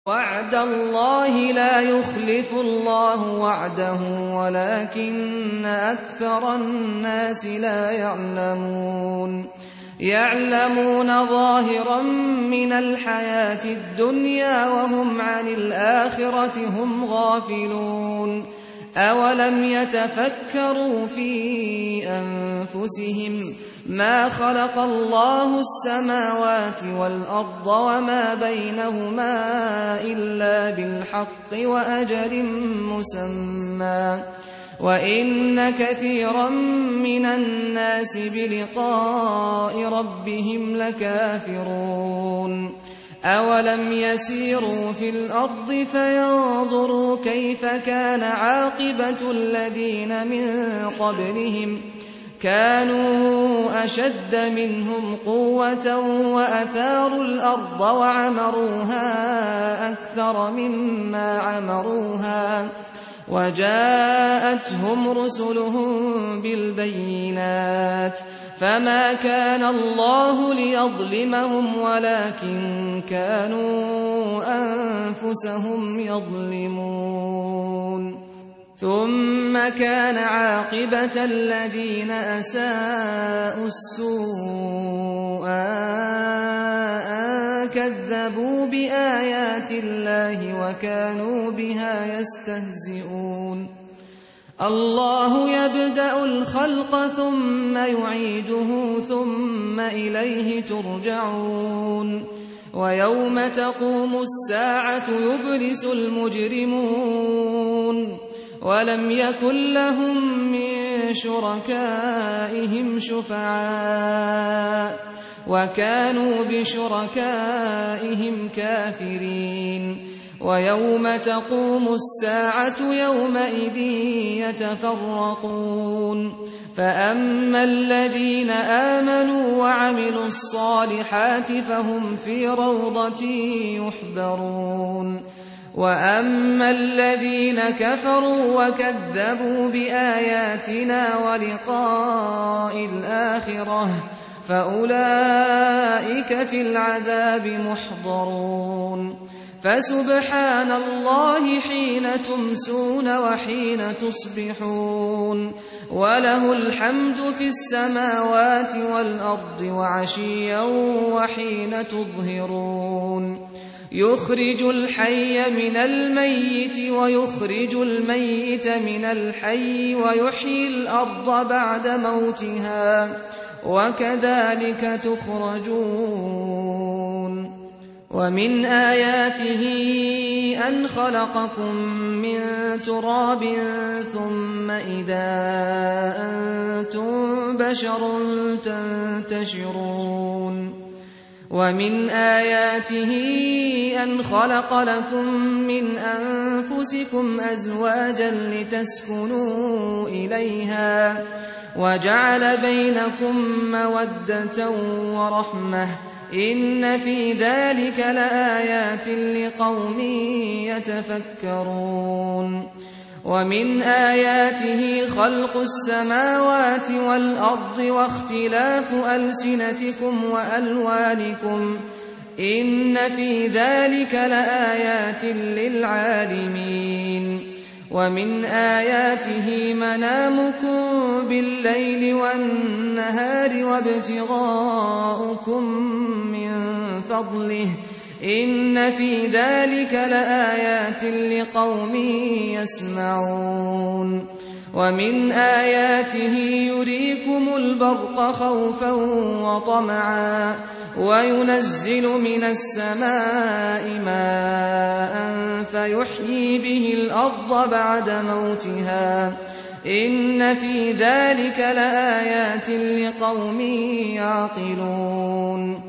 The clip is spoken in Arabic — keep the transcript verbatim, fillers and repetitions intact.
وعد الله لا يخلف الله وعده ولكن أكثر الناس لا يعلمون يعلمون ظاهرا من الحياة الدنيا وهم عن الآخرة هم غافلون أولم يتفكروا في أنفسهم ما خلق الله السماوات والأرض وما بينهما إلا بالحق وأجل مسمى وإن كثيرا من الناس بلقاء ربهم لكافرون أولم يسيروا في الأرض فينظروا كيف كان عاقبة الذين من قبلهم كانوا أشد منهم قوة وأثاروا الأرض وعمروها أكثر مما عمروها وجاءتهم رسلهم بالبينات فما كان الله ليظلمهم ولكن كانوا أنفسهم يظلمون ثم كان عاقبة الذين أساءوا السوء أن كذبوا بآيات الله وكانوا بها يستهزئون الله يبدأ الخلق ثم يعيده ثم إليه ترجعون ويوم تقوم الساعة يبلس المجرمون ولم يكن لهم من شركائهم شفعاء وكانوا بشركائهم كافرين ويوم تقوم الساعة يومئذ يتفرقون فأما الذين آمنوا وعملوا الصالحات فهم في روضة يحبرون وأما الذين كفروا وكذبوا بآياتنا ولقاء الآخرة فأولئك في العذاب محضرون فسبحان الله حين تمسون وحين تصبحون وله الحمد في السماوات والأرض وعشيا وحين تظهرون يخرج الحي من الميت ويخرج الميت من الحي ويحيي الأرض بعد موتها وكذلك تخرجون ومن آياته أن خلقكم من تراب ثم إذا أنتم بشر تنتشرون ومن آياته أن خلق لكم من أنفسكم أزواجا لتسكنوا إليها وجعل بينكم مودة ورحمة إن في ذلك لآيات لقوم يتفكرون ومن آياته خلق السماوات والأرض واختلاف ألسنتكم وألوانكم إن في ذلك لآيات للعالمين ومن آياته منامكم بالليل والنهار وابتغاؤكم من فضله إن في ذلك لآيات لقوم يسمعون ومن آياته يريكم البرق خوفا وطمعا وينزل من السماء ماء فيحيي به الأرض بعد موتها إن في ذلك لآيات لقوم يعقلون